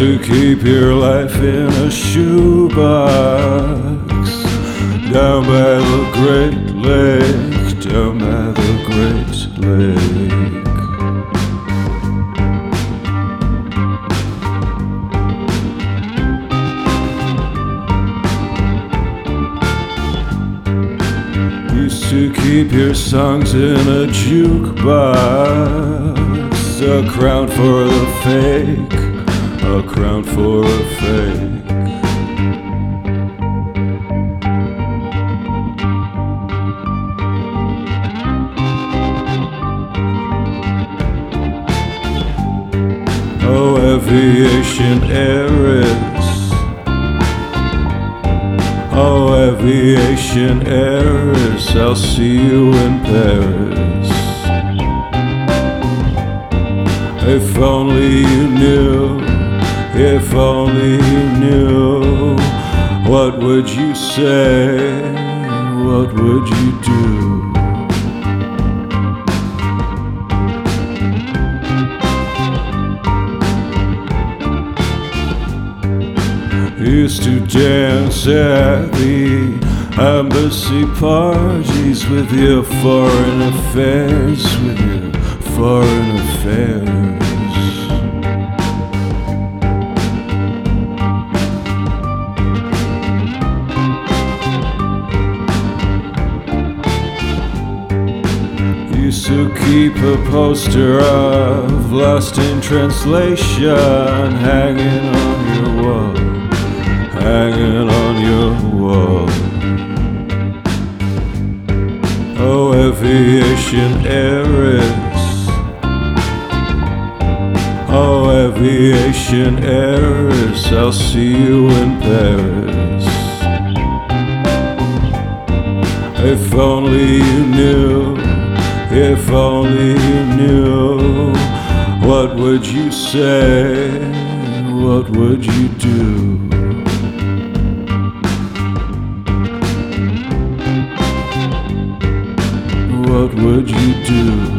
to keep your life in a shoebox down by the Great Lake, down by the Great Lake. Used to keep your songs in a jukebox, a crown for the fake, a crown for a fake. Oh, aviation heiress, oh, aviation heiress, I'll see you in Paris. If only you knew, if only you knew, what would you say, what would you do? Used to dance at the embassy parties with your foreign affairs, with your foreign affairs. Used to keep a poster of Lost in Translation hanging on your wall, hanging on your wall. Oh, aviation heiress, oh, aviation heiress, I'll see you in Paris. If only you knew, if only you knew, what would you say, what would you do? What would you do?